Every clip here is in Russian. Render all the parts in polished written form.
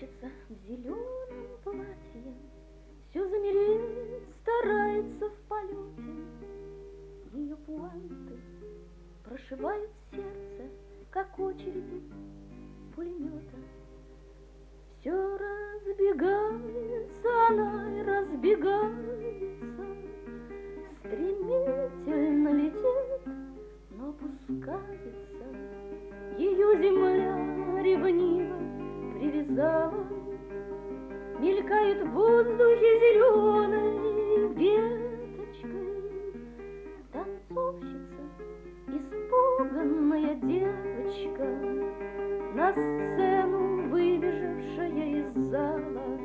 танцовщица в зеленом платье, все замереть старается в полете. Ее пуанты прошивают сердце, как очереди пулемета. Все разбегается она и разбегается, стремительно летит, но опускается. Ее земля ревниво привязала, мелькает в воздухе зеленой веточкой. Танцовщица, испуганная девочка, на сцену выбежавшая из зала.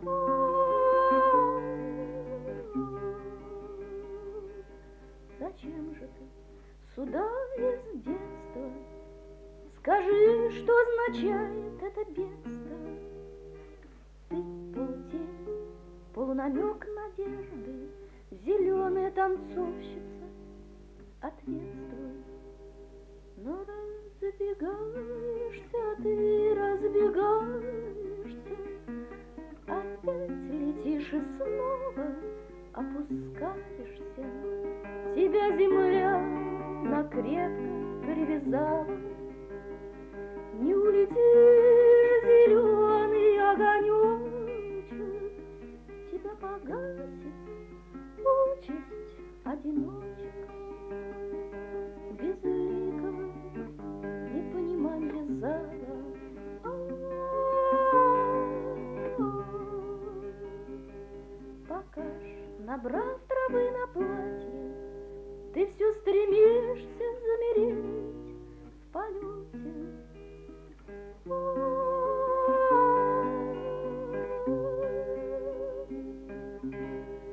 Зачем же ты сюда из детства? Скажи, что означает это бедство? Ты полутень, полунамек надежды, зеленая танцовщица, ответствуй. Но разбегаешься ты, разбегаешься, опять летишь и снова опускаешься. Тебя земля накрепко привязала. Не улетишь, зеленый огонечек, тебя погасит участь одиночек.